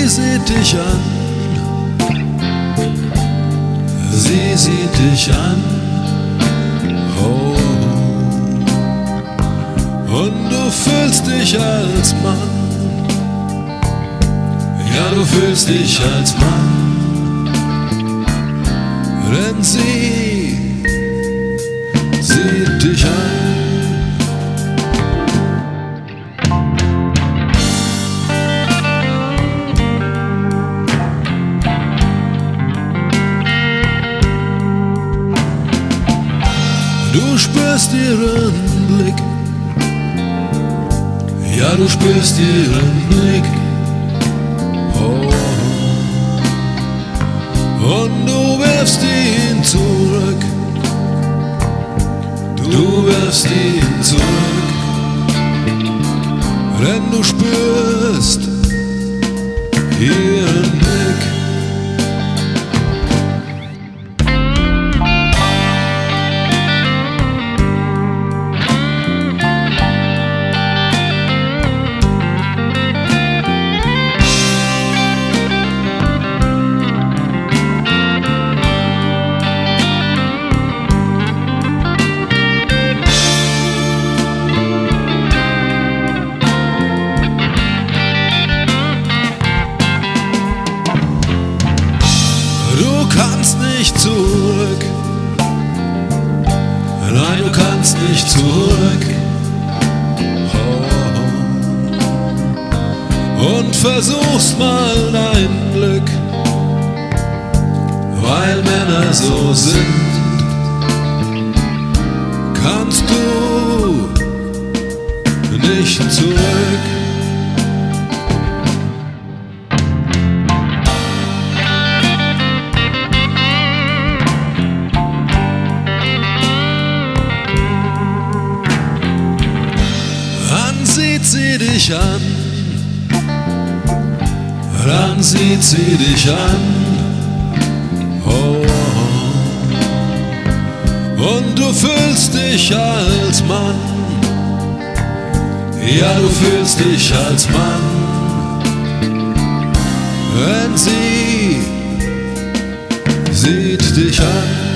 sieht dich an, sie sieht dich an, oh. Und du fühlst dich als Mann, ja, du fühlst dich als Mann, denn sie sieht dich an. Du spürst ihren Blick, ja, du spürst ihren Blick, oh. Und du wirfst ihn zurück, du wirfst ihn zurück, denn du spürst ihren Blick. Du kannst nicht zurück, nein, du kannst nicht zurück, oh. Und versuchst mal dein Glück, weil Männer so sind, kannst du nicht zurück. Sieht sie dich an, dann sieht sie dich an, oh. Und du fühlst dich als Mann, ja, du fühlst dich als Mann, wenn sie sieht dich an.